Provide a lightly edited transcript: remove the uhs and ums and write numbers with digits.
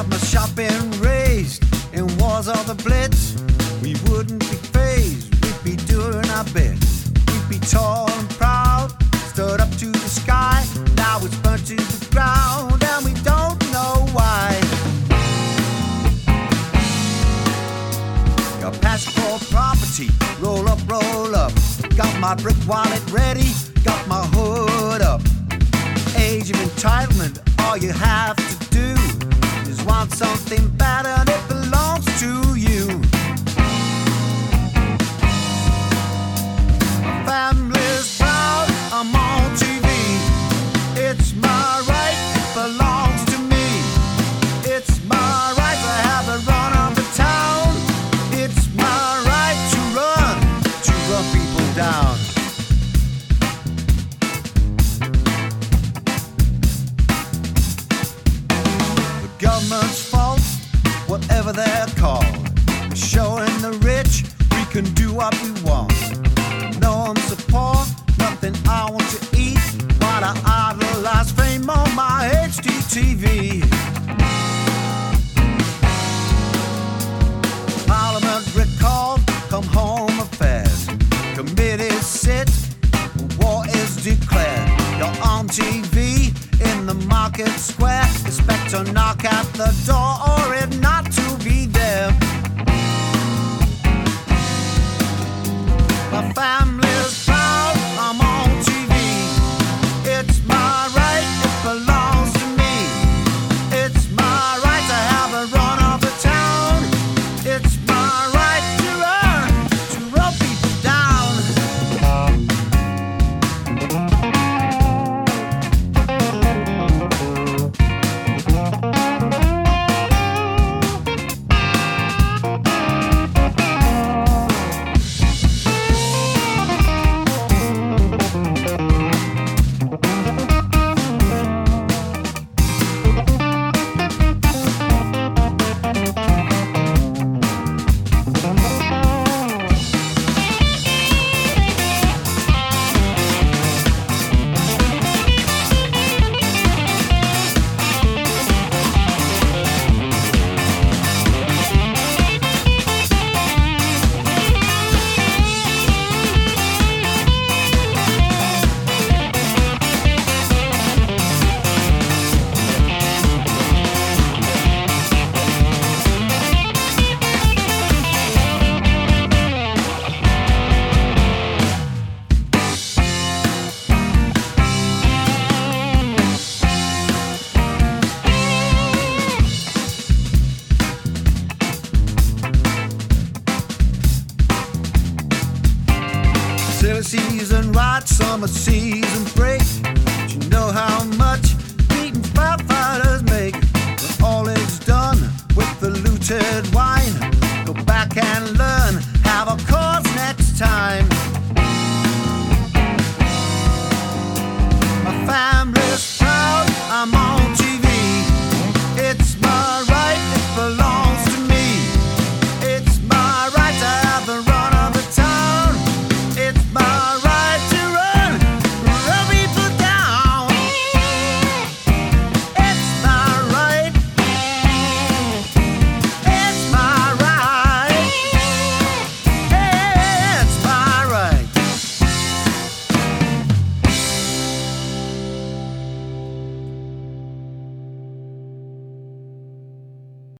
Had my shop been raised in wars of the Blitz, we wouldn't be phased, we'd be doing our bit. We'd be tall and proud, stood up to the sky. Now it's burnt to the ground and we don't know why. Got passion for property, roll up, roll up. Got my brick wallet ready, got my hood up. Age of entitlement, all you have to do is want something better and it belongs to you. My family's proud, I'm on TV. It's my right, it belongs to me. It's my right to have a run of the town. It's my right to run people down. The government's fault, whatever they're called, showing the rich we can do what we want. No, I'm so poor, nothing I want to eat, but I idolize fame on my HDTV. Parliament recalled, come home affairs. Committees sit, war is declared. You're on TV in the market square. Expect to knock at the door or if not to be there. My family's proud, I'm on TV. It's my right, it belongs to me. It's my right to have a run of the town. It's my right to run people down. Silly season right, summer season break.